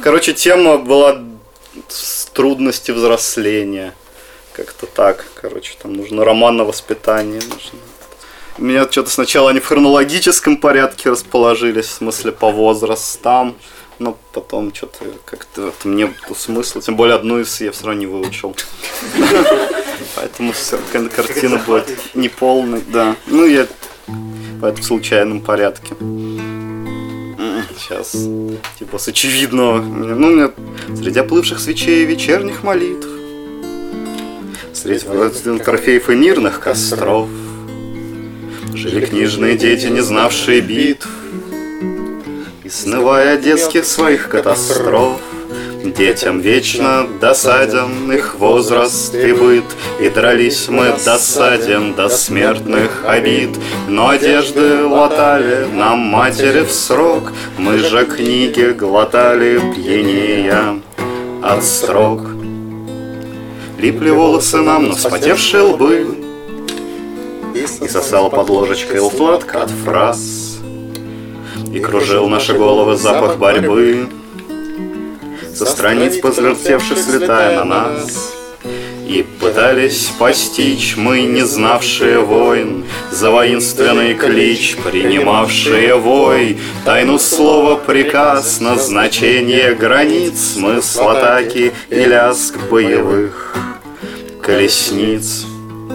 Короче, тема была трудности взросления. Как-то так. Короче, там нужно роман на воспитание. Нужно. Меня что-то сначала они в хронологическом порядке расположились, в смысле по возрастам. Но потом что-то как-то это мне смысл. Тем более одну из я все равно не выучил. Поэтому все, картина будет неполной. Да. Ну, я поэтому в случайном порядке. Сейчас, типа, с очевидного. Ну, у меня среди оплывших свечей вечерних молитв, среди трофеев и мирных костров жили книжные дети, не знавшие битв, и снывая от детских своих катастроф. Детям вечно досаден их возраст и быт, и дрались мы досаден до смертных обид. Но одежды латали нам матери в срок, мы же книги глотали пьянея от строк. Липли волосы нам на вспотевшие лбы, и сосал под ложечкой сладко от фраз, и кружил наши головы запах борьбы со страниц позлетевших, слетая на нас. И пытались постичь мы, не знавшие войн, за воинственный клич, принимавшие вой, тайну слова, приказ, назначение границ, смысл атаки и лязг боевых колесниц.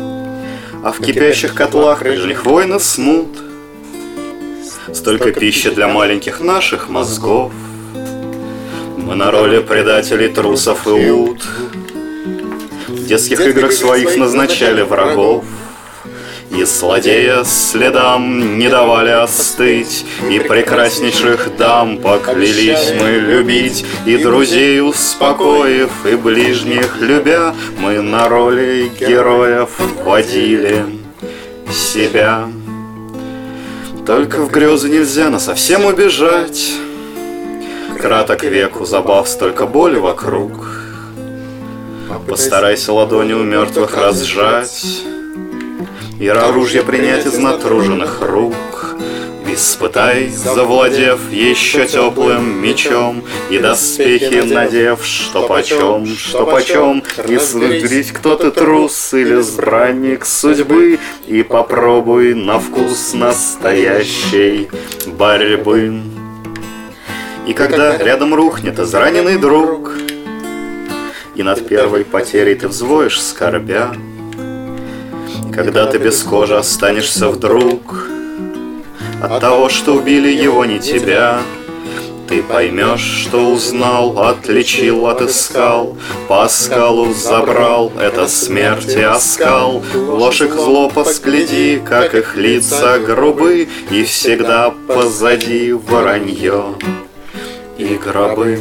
А в кипящих котлах прежних войн и смут столько пищи для маленьких наших мозгов. Мы на роли предателей, трусов и ут в детских играх своих назначали врагов, и злодея следам не давали остыть, и прекраснейших дам поклялись мы любить, и друзей успокоив, и ближних любя, мы на роли героев вводили себя. Только в грезы нельзя насовсем убежать, краток веку забав, столько боли вокруг. Постарайся ладони у мертвых разжать и оружие принять из натруженных рук. Испытай, завладев еще теплым мечом, и доспехи надев, что почем, и смотреть, кто ты, трус или избранник судьбы, и попробуй на вкус настоящей борьбы. И когда рядом рухнет израненный друг, и над первой потерей ты взвоишь скорбя, и когда ты без кожи останешься вдруг от того, что убили его, не тебя, ты поймешь, что узнал, отличил, отыскал, по оскалу забрал, это смерти оскал. Ложь их зло посгляди, как их лица грубы, и всегда позади воронье и гробы.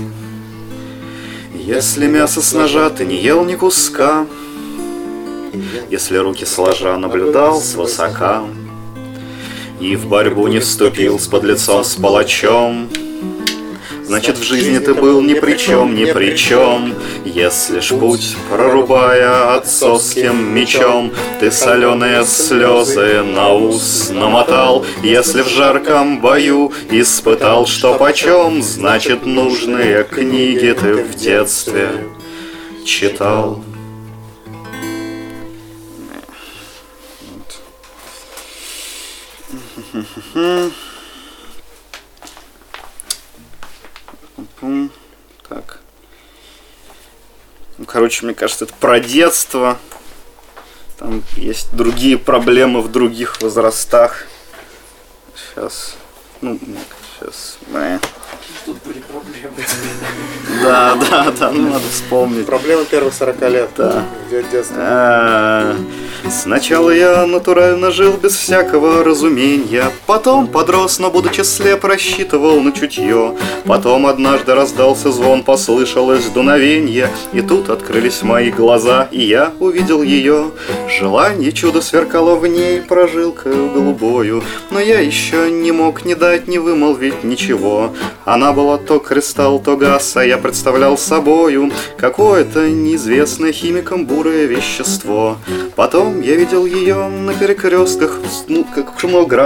Если мясо с ножа ты не ел ни куска, если руки сложа наблюдал свысока, и в борьбу не вступил с подлецом, с палачом, значит, в жизни ты был ни при чем. Если ж путь, прорубая отцовским мечом, ты соленые слезы на ус намотал, если в жарком бою испытал, что почем, значит, нужные книги ты в детстве читал. Так. Ну, короче, мне кажется, это про детство. Там есть другие проблемы в других возрастах. Сейчас. Сейчас. Тут были проблемы. Да, ну надо вспомнить. Проблемы первых 40 лет. Да. Детства. Сначала я натурально жил без всякого разумения, потом подрос, но будучи слеп, рассчитывал на чутье. Потом однажды раздался звон, послышалось дуновенье, и тут открылись мои глаза, и я увидел ее. Желание чудо сверкало в ней прожилкою голубою, но я еще не мог ни дать, ни вымолвить ничего. Она была то кристалл, то газ, а я представлял собою какое-то неизвестное химикам бурое вещество. Потом я видел ее на перекрестках, как в Шумоградах,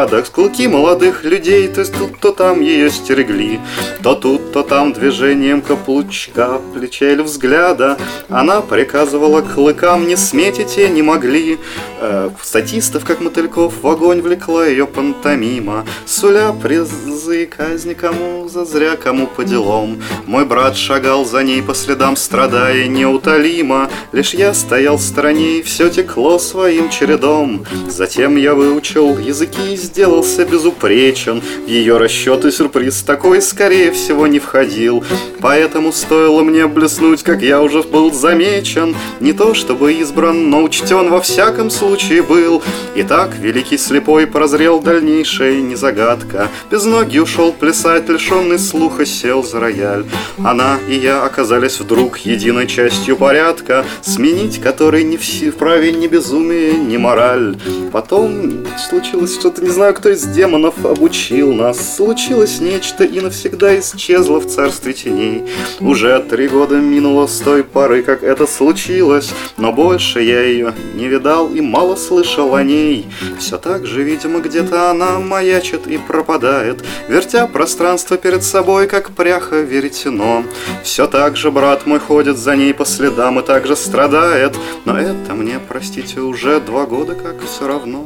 Силки молодых людей то тут, то там ее стерегли. То тут, то там движением каблучка, плеча или взгляда она приказывала клыкам, не сметить и не могли. Статистов, как мотыльков, в огонь влекла ее пантомима, суля призы казни кому зазря, кому по делам. Мой брат шагал за ней по следам, страдая неутолимо. Лишь я стоял в стороне, и все текло своим чередом. Затем я выучил языки и сделался безупречен. В ее расчеты сюрприз такой, скорее всего, не входил. Поэтому стоило мне блеснуть, как я уже был замечен. Не то чтобы избран, но учтен во всяком случае был. Итак, великий слепой прозрел дальнейшая незагадка. Без ноги ушел плясать, лишенный слуха сел за рояль. Она и я оказались вдруг единой частью порядка, сменить который не вправе ни безумие, ни мораль. Потом случилось что-то, не знаю, кто из демонов обучил нас. Случилось нечто и навсегда исчезло в царстве теней. Уже 3 года минуло с той поры, как это случилось, но больше я ее не видал и мало слышал о ней. Все так же, видимо, где-то она маячит и пропадает, вертя пространство перед собой, как пряха веретено. Все так же брат мой ходит за ней по следам и так же страдает, но это мне, простите, уже 2 года как все равно.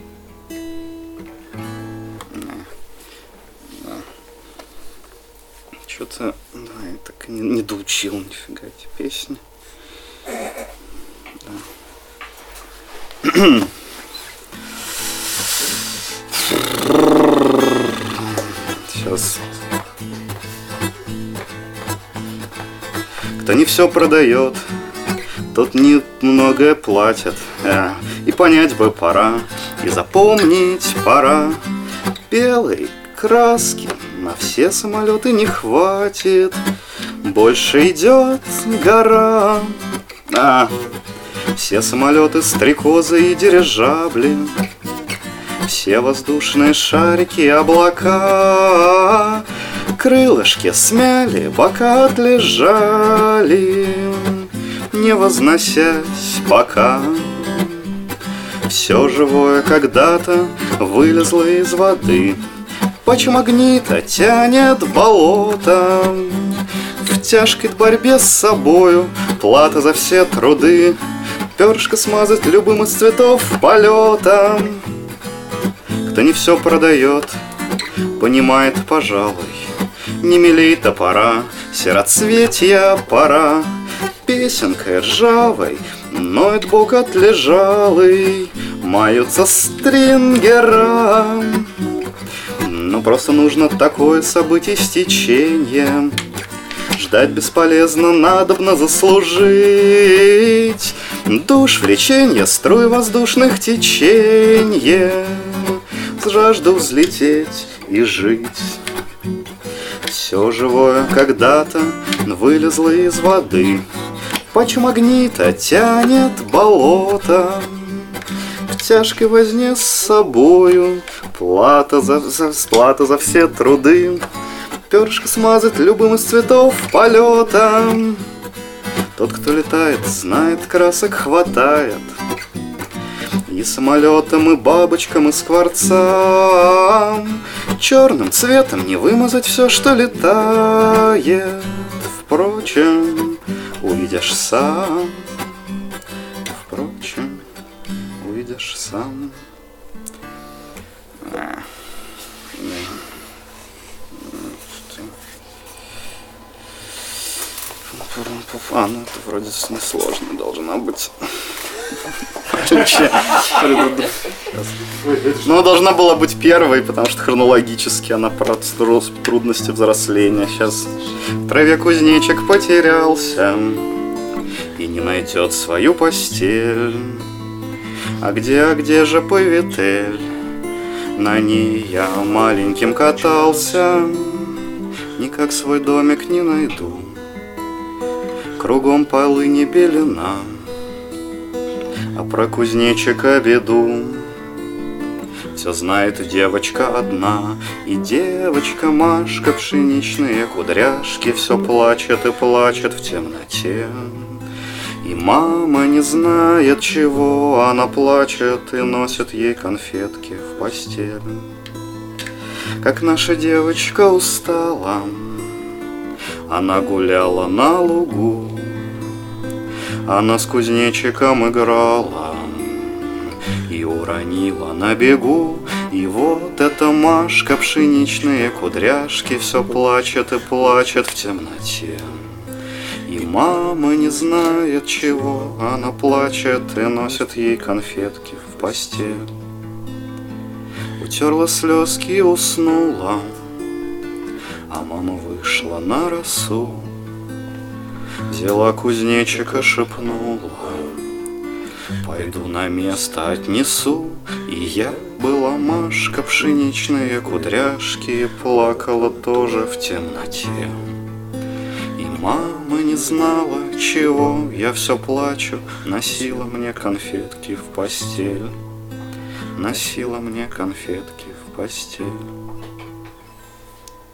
Что-то, да, я так не доучил нифига эти песни. Да. Сейчас. Кто не все продает, тот немногое платит. И понять бы пора, и запомнить пора. Белой краски на все самолеты не хватит, больше идет гора. Все самолеты, стрекозы и дирижабли, все воздушные шарики и облака, крылышки смяли, бока отлежали, не возносясь пока. Все живое когда-то вылезло из воды, пач магнита тянет болото. В тяжкой борьбе с собою плата за все труды, перышко смазать любым из цветов полета. Кто не все продает, понимает, пожалуй, не милей топора, сероцветья пора. Песенкой ржавой ноет бок отлежалый, маются стрингера. Но просто нужно такое событие стечение, ждать бесполезно, надобно заслужить. Душ влеченья, струй воздушных теченья, с жажду взлететь и жить. Все живое когда-то вылезло из воды, пач магнита тянет болото. В тяжкой возне с собою плата за все труды, перышко смазать любым из цветов полета. Тот, кто летает, знает, красок хватает, и самолетам, и бабочкам, и скворцам. Черным цветом не вымазать все, что летает. Впрочем, увидишь сам. Впрочем, увидишь сам. Ну это вроде несложно должна быть. Ну, должна была быть первой, потому что хронологически она про трудности взросления. Сейчас в траве кузнечик потерялся и не найдет свою постель. А где же повитель? На ней я маленьким катался, никак свой домик не найду. Кругом полыни белена, а про кузнечика беду все знает девочка одна. И девочка Машка, пшеничные кудряшки, все плачет и плачет в темноте. И мама не знает чего, она плачет и носит ей конфетки в постель. как наша девочка устала. Она гуляла на лугу, она с кузнечиком играла и уронила на бегу. И вот эта Машка, пшеничные кудряшки, все плачет и плачет в темноте. И мама не знает чего, она плачет и носит ей конфетки в постель. Утерла слезки и уснула, а мама вышла на росу. Взяла кузнечика, шепнула: пойду на место отнесу. И я была Машка, пшеничные кудряшки, и плакала тоже в темноте. И мама не знала чего, я все плачу, носила мне конфетки в постель. Носила мне конфетки в постель.